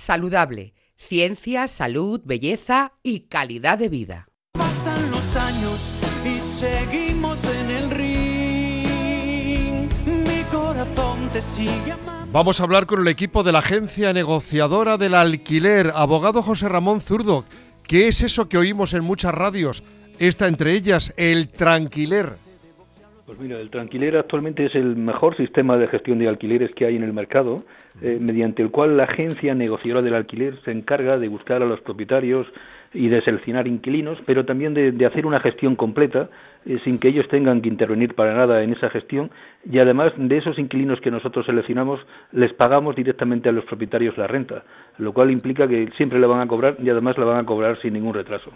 Saludable. Ciencia, salud, belleza y calidad de vida. Pasan los años y seguimos en el ring. Mi corazón te sigue amando. Vamos a hablar con el equipo de la agencia negociadora del alquiler. Abogado José Ramón Zurdo, ¿qué es eso que oímos en muchas radios? Esta entre ellas, el tranquiler. Pues mira, el tranquiler actualmente es el mejor sistema de gestión de alquileres que hay en el mercado, mediante el cual la agencia negociadora del alquiler se encarga de buscar a los propietarios y de seleccionar inquilinos, pero también de hacer una gestión completa, sin que ellos tengan que intervenir para nada en esa gestión, y además de esos inquilinos que nosotros seleccionamos, les pagamos directamente a los propietarios la renta, lo cual implica que siempre la van a cobrar y además la van a cobrar sin ningún retraso.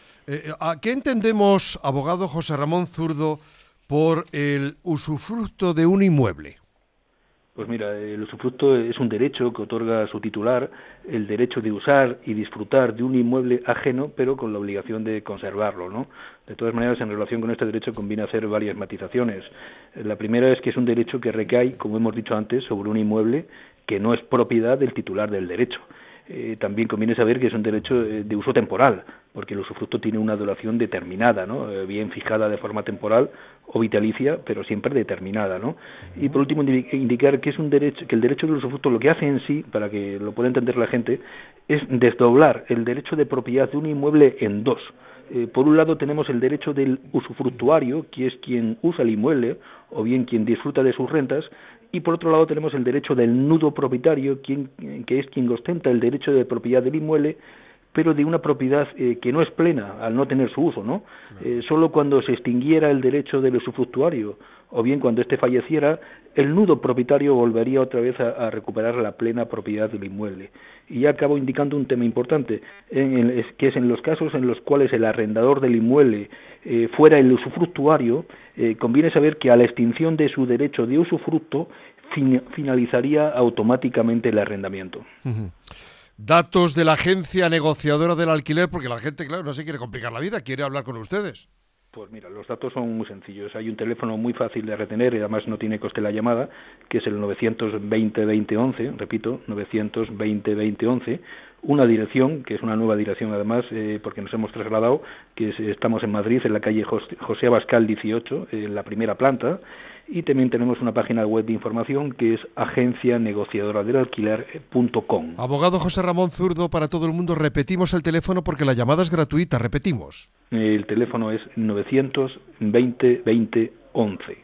¿A qué entendemos, abogado José Ramón Zurdo, por el usufructo de un inmueble? Pues mira, el usufructo es un derecho que otorga a su titular el derecho de usar y disfrutar de un inmueble ajeno, pero con la obligación de conservarlo, ¿no? De todas maneras, en relación con este derecho conviene hacer varias matizaciones. La primera es que es un derecho que recae, como hemos dicho antes, sobre un inmueble que no es propiedad del titular del derecho. También conviene saber que es un derecho de uso temporal, porque el usufructo tiene una duración determinada, ¿no? Bien fijada de forma temporal o vitalicia, pero siempre determinada, ¿no? Y por último, indicar que es un derecho, que el derecho del usufructo lo que hace en sí, para que lo pueda entender la gente, es desdoblar el derecho de propiedad de un inmueble en dos. Por un lado tenemos el derecho del usufructuario, que es quien usa el inmueble, o bien quien disfruta de sus rentas, y por otro lado tenemos el derecho del nudo propietario, que es quien ostenta el derecho de propiedad del inmueble, pero de una propiedad que no es plena al no tener su uso, ¿no? Solo cuando se extinguiera el derecho del usufructuario, o bien cuando éste falleciera, el nudo propietario volvería otra vez a recuperar la plena propiedad del inmueble. Y ya acabo indicando un tema importante, que es en los casos en los cuales el arrendador del inmueble fuera el usufructuario, conviene saber que a la extinción de su derecho de usufructo finalizaría automáticamente el arrendamiento. Uh-huh. Datos de la agencia negociadora del alquiler, porque la gente, claro, no se quiere complicar la vida, quiere hablar con ustedes. Pues mira, los datos son muy sencillos. Hay un teléfono muy fácil de retener y además no tiene coste la llamada, que es el 920-2011, repito, 920-2011, una dirección, que es una nueva dirección además, porque nos hemos trasladado, estamos en Madrid, en la calle José Abascal 18, en la primera planta, y también tenemos una página web de información que es agencianegociadoradelalquiler.com. Abogado José Ramón Zurdo, para todo el mundo, repetimos el teléfono porque la llamada es gratuita, repetimos. El teléfono es 920-2011.